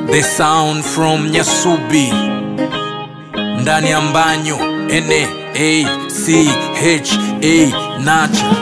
The sound from Nyasubi ndani ya Mbanyo N-A-C-H-A Nacha.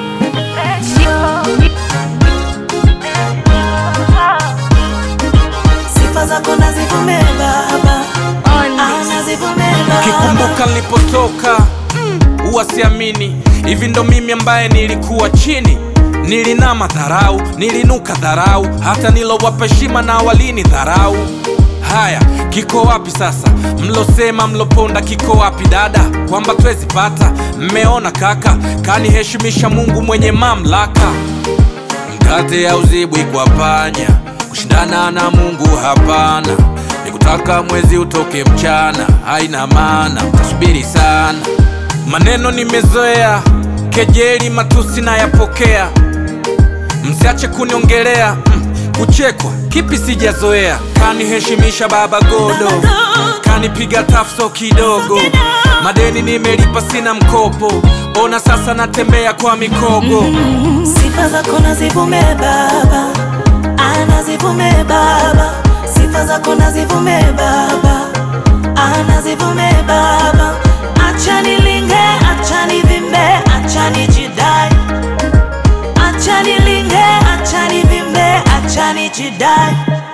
Sifa zako nazivume baba, nazivume baba. Kikumbuka nilipotoka huwa siamini, hivi ndo mimi ambaye nilikuwa chini. Nilinama dharau, nilinuka dharau, hata nilowapa heshima na walini dharau. Haya, kiko wapi sasa? Mlosema mloponda kiko wapi dada? Kwamba twezi pata, mmeona kaka, kaniheshimisha Mungu mwenye mamlaka. Mkate hauzibwi kwa panya, kushindana na Mungu hapana. Nikutaka mwezi utoke mchana, haina maana, mtasubiri sana. Maneno nimezoea, kejeli matusi na yapokea. Msiache kuniongelea, kuchekwa kipi sijazoea. Kaniheshimisha baba godo, kanipiga tafso kidogo. Madeni nimelipa sina mkopo, ona sasa natembea kwa mikogo. Sifa zako nazivume baba, nazivume baba. Sifa zako nazivume baba, nazivume baba. Acha nilinge, acha nivimbe, acha nijidai. Acha nilinge, acha nivimbe, acha nijidai.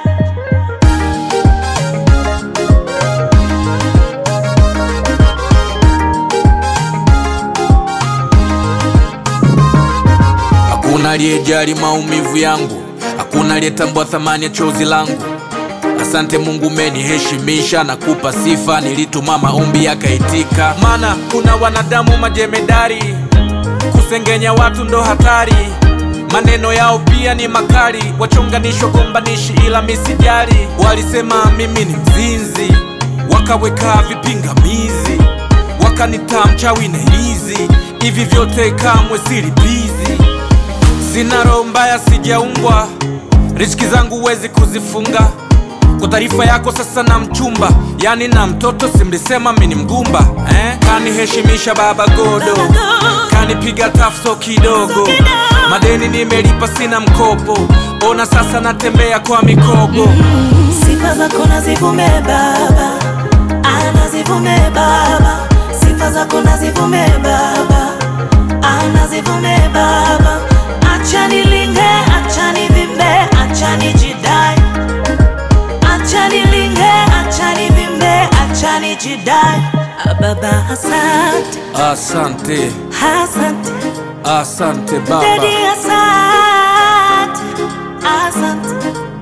Hakuna aliyejali maumivu yangu, hakuna aliyetambua thamani ya chozi langu. Asante Mungu umeniheshimisha, nakupa sifa, nilituma maombi yakaitika. Maana kuna wanadamu majemedari, kusengenya watu ndo hatari. Maneno yao pia ni makali, wachonganisho gombanishi ila misijali. Walisema mimi ni mzinzi, wakaweka vipingamizi, wakanita mchawi na ilizi. Hivi vyote kamwe silipizi. Sina roho mbaya, sijaumbwa, riziki zangu huwezi kuzifunga. Kwa taarifa yako sasa na mchumba, yani na mtoto simlisema mimi ni mgumba. Kaniheshimisha baba godo, kanipiga tafso kidogo. Madeni nimelipa sina mkopo, ona sasa natembea kwa mikogo. Sifa zako nazivume baba, nazivume baba. Sifa zako nazivume baba, nazivume baba. Acha nilinge, acha nivimbe, acha nijidai. Acha nilinge, acha nivimbe, acha nijidai. Baba asante, Asante, asante, asante baba. Daddy asante, asante,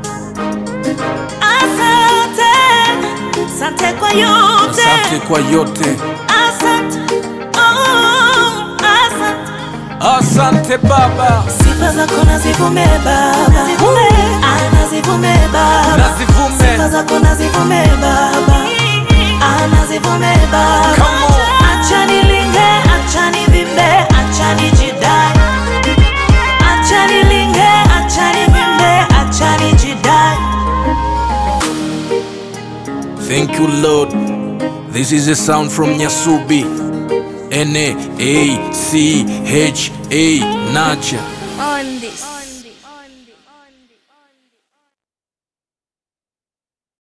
asante, asante kwa yote, Asante kwa yote, asante, asante. asante baba. Sifa zako nazivume baba, nazivume baba. Nazivume. Sifa zako nazivume baba, nazivume baba. Come on. Acha nilinge, acha nivimbe, acha nijidai. Acha nilinge, acha nivimbe, acha nijidai. Thank you Lord. This is a sound from Nyasubi N-A-C-H-A Nacha. On this.